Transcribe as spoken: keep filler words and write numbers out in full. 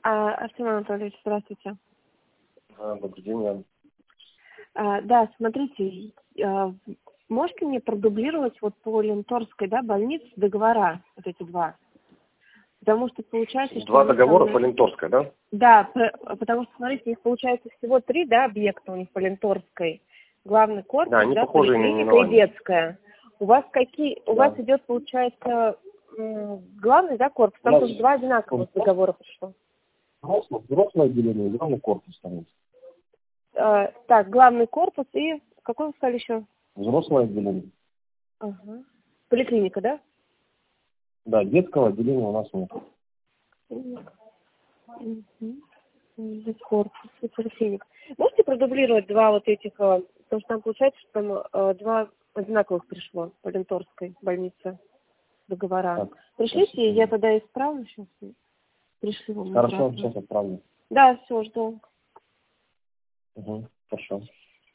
А, Артем Анатольевич, здравствуйте. А, добрый день, Ян. А, да, смотрите, а, можете мне продублировать вот по Ленторской, да, больнице договора, вот эти два? Потому что получается, что... Два договора там... по Ленторской, да? Да, п- потому что, смотрите, их получается всего три, да, объекта у них по Ленторской. Главный корпус, Да, они да, похожие поликлиника и наименования. детская. У вас какие... У Да. вас идет, получается, м, главный, да, корпус? Там У нас тоже два одинаковых договора пришло. взрослое, взрослое отделение, главный корпус там. А, так, главный корпус и... Какой вы сказали еще? Взрослое отделение. Ага. Поликлиника, да? Да, детского отделения у нас нет. Мгм. М, Корпус и поликлиника. Можете продублировать два вот этих, э, потому что там получается, что там э, два одинаковых пришло по Ленторской больнице договора. Так, Пришлите, я тогда исправлю сейчас. Пришли вам хорошо, обратно. сейчас отправлю. Да, все, жду. Угу, хорошо.